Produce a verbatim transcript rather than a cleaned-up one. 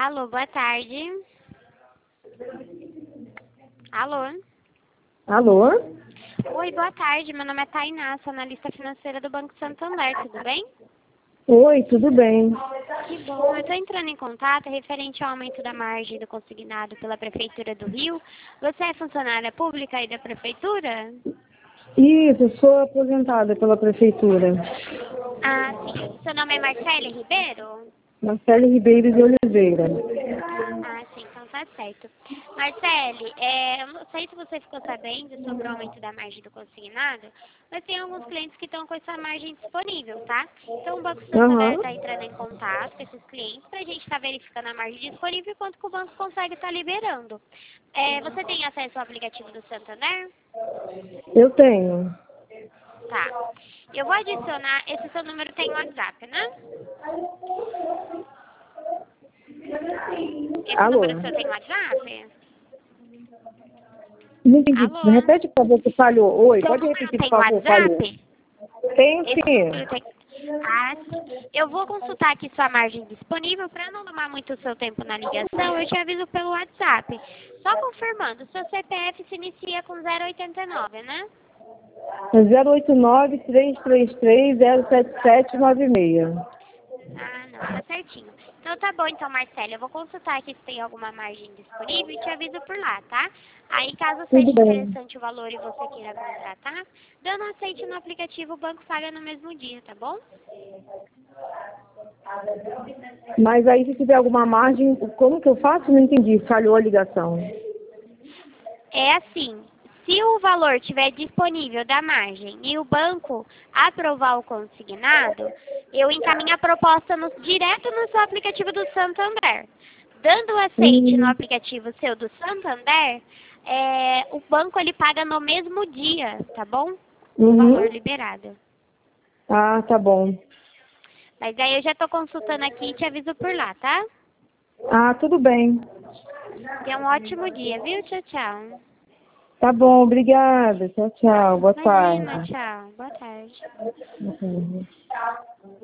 Alô, boa tarde. Alô? Alô? Oi, boa tarde. Meu nome é Tainá, sou analista financeira do Banco Santander, tudo bem? Oi, tudo bem? Que bom. Eu estou entrando em contato referente ao aumento da margem do consignado pela Prefeitura do Rio. Você é funcionária pública aí da Prefeitura? Isso, sou aposentada pela prefeitura. Ah, sim. Seu nome é Marcele Ribeiro? Marcele Ribeiro de Oliveira. Ah, sim, então tá certo. Marcele, é, eu não sei se você ficou sabendo sobre o aumento da margem do consignado, mas tem alguns clientes que estão com essa margem disponível, tá? Então o Banco Santander Aham. está entrando em contato com esses clientes para a gente estar verificando a margem disponível e quanto que o banco consegue estar liberando. É, você tem acesso ao aplicativo do Santander? Eu tenho. Tá. Eu vou adicionar, esse seu número tem WhatsApp, né? Esse Alô? número seu tem WhatsApp? Não entendi. Alô? Repete, por favor, que falhou. Oi, Seu pode número repetir, por tem favor, falhou. WhatsApp? Tenho Esse número sim. tem... Ah, sim. Eu vou consultar aqui sua margem disponível para não tomar muito o seu tempo na ligação. Eu te aviso pelo WhatsApp. Só confirmando, seu C P F se inicia com zero oitenta e nove, né? zero oito nove, três três três, zero sete sete nove seis. Ah, não, tá certinho. Então tá bom, então, Marcelo, eu vou consultar aqui se tem alguma margem disponível e te aviso por lá, tá? Aí, caso seja Tudo bem. interessante o valor e você queira contratar, dando aceite no aplicativo, o banco paga no mesmo dia, tá bom? Mas aí, se tiver alguma margem, como que eu faço? Não entendi. Falhou a ligação. É assim, se o valor estiver disponível da margem e o banco aprovar o consignado, eu encaminho a proposta no- direto no seu aplicativo do Santander. Dando o aceite no Hum, aplicativo seu do Santander, é, o banco ele paga no mesmo dia, tá bom? O valor Uhum. liberado. Ah, tá bom. Mas aí eu já estou consultando aqui e te aviso por lá, tá? Ah, tudo bem. Tenha um ótimo dia, viu? Tchau, tchau. Tá bom, obrigada. Tchau, tchau. Boa Imagina, tarde. tchau. Boa tarde. Uhum.